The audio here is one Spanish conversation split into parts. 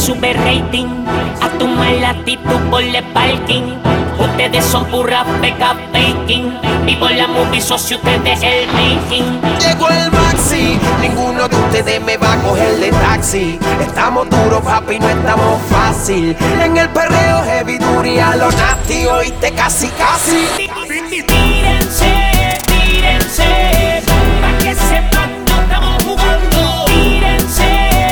sube rating, a tu mala actitud ponle parking. Ustedes son pura feca faking, vivo la movie, socio, ustedes el making. Llegó el maxi, ninguno de ustedes me va a coger de taxi. Estamos duros, papi, no estamos fácil. En el perreo heavy duty a lo nasty, oíste casi. Tírense, pa' que sepan, no estamos jugando. Tírense,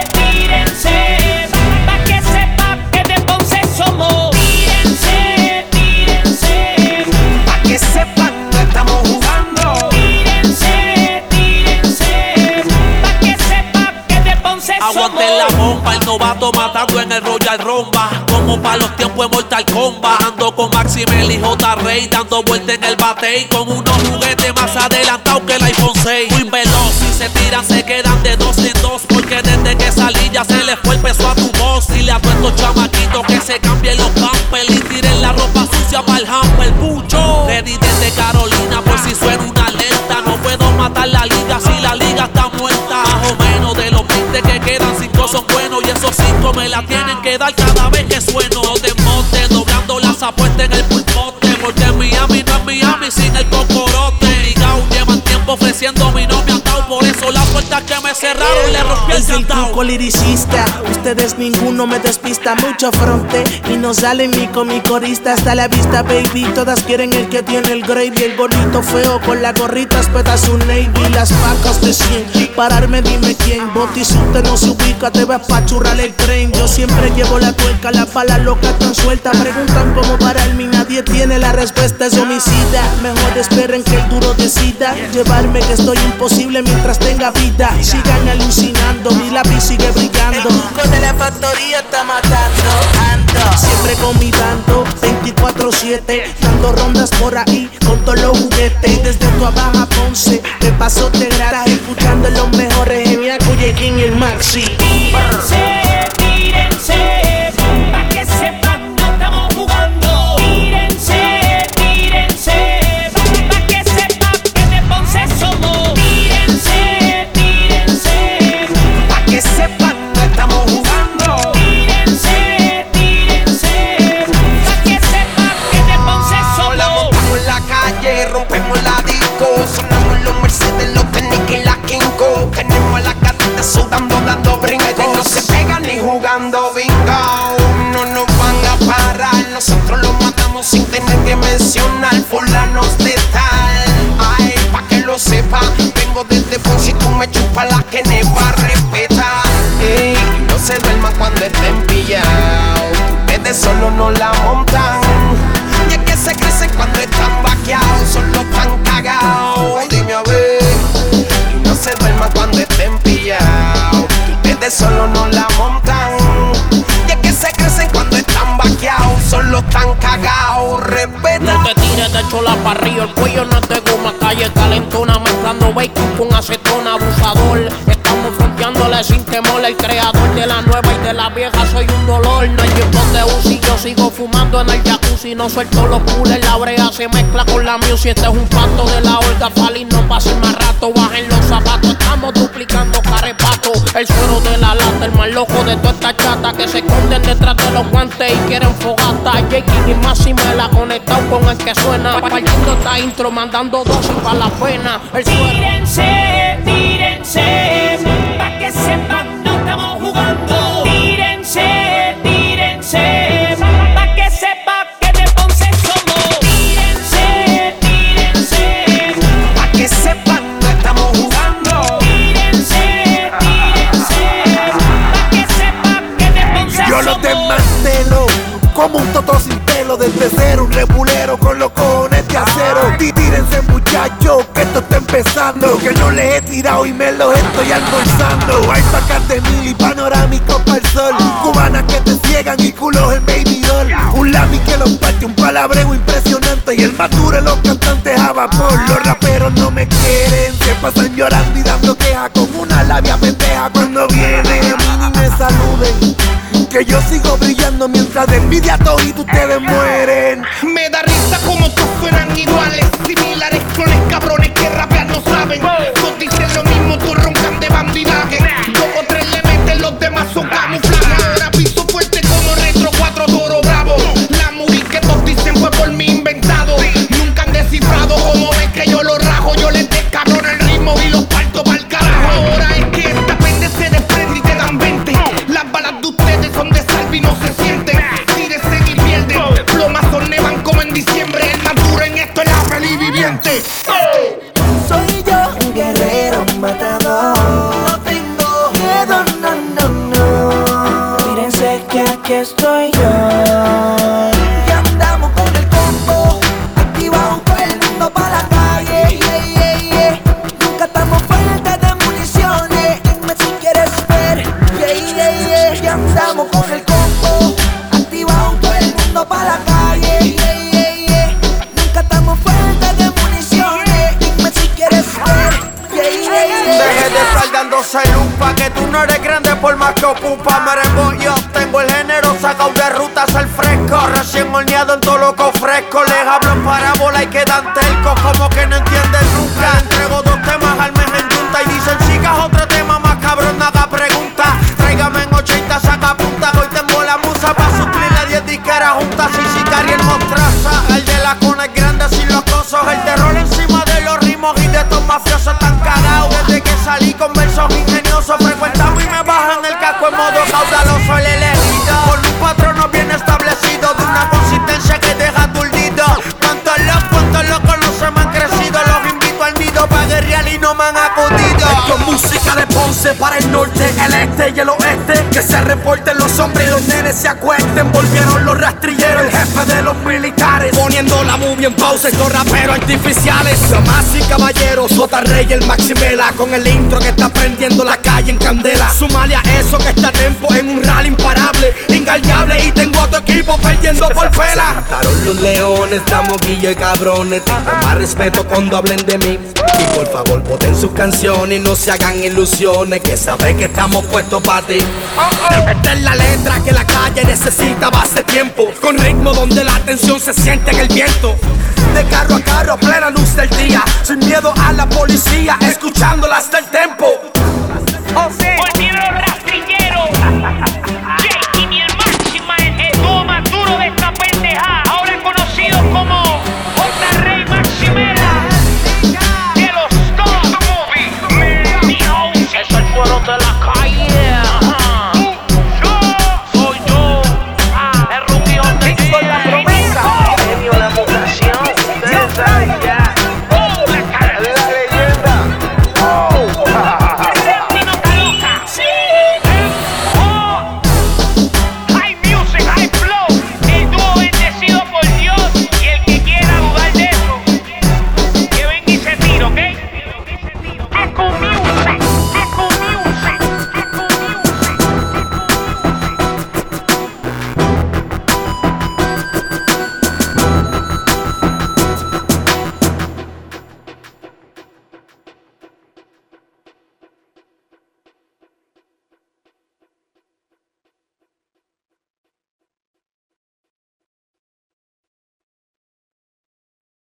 pa' que sepan que de Ponce somos. Tírense, pa' que sepan, no estamos jugando. Tírense, pa' que sepan que de Ponce somos. Aguante la bomba, el novato matando en el Royal Rumba. Como pa' los tiempos de Mortal Kombat. Ando con Maximel y J. Rey, dando vuelta en el bate y con unos juguetes más adelantados que el iPhone 6. Muy veloz, si se tiran se quedan de 2 en 2. Porque desde que salí ya se le fue el peso a tu voz. Dile a todos estos chamaquitos que se cambien los campers y tiren la ropa sucia para el hamper. Pucho, ready desde Carolina por si suena una alerta. No puedo matar la liga si la liga está muerta. Más o menos de los 20 que quedan, 5 son buenos y esos 5 me la tienen que dar cada vez que sueno. No te montes, doblando las apuestas en el pulpote. Porque Miami no es Miami sin el cocorote. Ligao, llevan tiempo ofreciéndome y no me han dado. Por eso las puertas que me cerraron le rompí el candado. El truco liricista, ustedes ninguno me despista. Mucho fronte y no salen ni con mi corista. Hasta la vista, baby, todas quieren el que tiene el gravy. El bonito feo con la gorrita, espeta su navy. Las vacas de 100, pararme dime quién. Botis usted no se ubica, te vas pa' churrar el tren. Yo siempre llevo la tuerca, la pala loca tan suelta. Preguntan cómo pararme y nadie tiene la respuesta, es homicida. Mejor esperen que el duro decida llevarme, que estoy imposible mientras tenga vida. Sigan alucinando, mi lápiz sigue brillando. El truco de la factoría está matando, ando siempre con mi bando, 24/7, dando rondas por ahí con todos los juguetes. Desde tu abajo Ponce, te paso de grata, escuchando los mejores geniacos y el maxi. Tírense, pa' que sepan, no estamos jugando. Tírense, pa' que sepan que de Ponce somos. Tírense, pa' que sepan, no estamos jugando. Tírense, pa' que sepan que de Ponce somos. La montamos en la calle, rompemos la disco. Sonamos los Mercedes, los tenis y la Kinko. Tenemos a la gatita sudando, dando brincos. No se pegan ni jugando bingo. No nos van a parar, nosotros los matamos sin tener que mencionar fulanos de tal. Ay, pa' que lo sepa, vengo desde Ponce y tú me chupas la que neva, respeta. Ey, no se duerman cuando estén pillados, ustedes solo no la montan. Y es que se crecen cuando están vaqueados, solo están cagados. Dime a ver, y no se duerman cuando estén pillados, ustedes solo no la montan. Y es que se crecen cuando están vaqueados, solo están cagados. Respeta. No te tires de chola para arriba, el cuello no es de goma. Calle calentona, mezclando bacon con acetona. Abusador, estamos fronteándole sin temor. El creador de la nueva y de la vieja, soy un dolor. No hay tiempo de Uzi, yo sigo fumando en el jacuzzi. No suelto los coolers, la brea se mezcla con la music. Este es un pacto de la Olga Falín, no pasen más rato. Bajen los zapatos, estamos duplicando carepato. El suero de la lata, el más loco de toda esta chata, que se esconden detrás de los guantes y quieren fogata. J.K. y Maximela conectado con el que suena. Partiendo esta intro, mandando dosis pa' la pena. El suero. Tírense, pa' que sepan, no estamos jugando. Tírense, pa' que sepan que de Ponce somos. Tírense, pa' que sepan, no estamos jugando. Tírense, pa' que sepan que de Ponce somos. Yo los desmantelo como un toto sin pelo. Desde cero, un rebulero con los cojones de acero. Tírense muchachos, que esto está empezando. Que no les he tirado y me los estoy almorzando. Hay pacas de mil y panorámicos para el sol. Cubanas que te ciegan y culos en baby doll. Un lápiz que los parte, un palabreo impresionante. Y el más duro los cantantes a vapor. Los raperos no me quieren, se pasan llorando y dando queja con una labia pendeja. Cuando vienen a mí ni me saluden, que yo sigo brillando mientras de envidia todos y ustedes mueren. Me da risa como todos fueran iguales, similares, clones, cabrones que rapear no saben. Todos dicen lo mismo, todos roncan de bandidaje. Dos o tres le meten, los demás son camuflajes. Ahora piso por más que ocupa merengo. Yo tengo el género sacado de rutas al fresco, recién horneado en todo loco fresco. Les hablo en parábola y quedan telcos, como que no entienden nunca. Le entrego 2 temas al mes en junta y dicen sigas otro tema más cabrón, no haga pregunta. Tráigame en 80, saca punta. Hoy tengo la musa pa' suplirle 10 disqueras juntas. Y sicaria el mostraza, el de la cona es grande sin los cosos. El terror encima de los ritmos y de estos mafiosos tan cagados. Desde que salí con versos ingeniosos, frecuentamos y me bajan el casco en modo caudaloso. El elegido con un patrono bien establecido, de una consistencia que deja aturdido. Cuántos locos no se me han crecido. Los invito al nido pa' guerrear y no me han acudido. Esto es música de Ponce para el norte, el este y el oeste. Que se reporten los hombres y los nenes se acuesten. Volvieron los rastrilleros, el jefe de los militares, poniendo la movie en pausa. Estos raperos artificiales, damas y caballeros, J. Rey y el Maximela, con el intro que está prendiendo la calle en candela. Sumale a eso que está a tiempo en un rally imparable, ingaldeable, y tengo a tu equipo perdiendo por pela. Mataron los leones, estamos guillo y cabrones. Tengo más respeto cuando hablen de mí. Y por favor voten sus canciones y no se hagan ilusiones, que saben que estamos puestos para ti. Esta es la letra que la calle necesitaba hace tiempo, con ritmo donde la tensión se siente en el viento. De carro a carro a plena luz del día, sin miedo a la policía, escuchándola hasta el tempo. Volvieron los rastrilleros.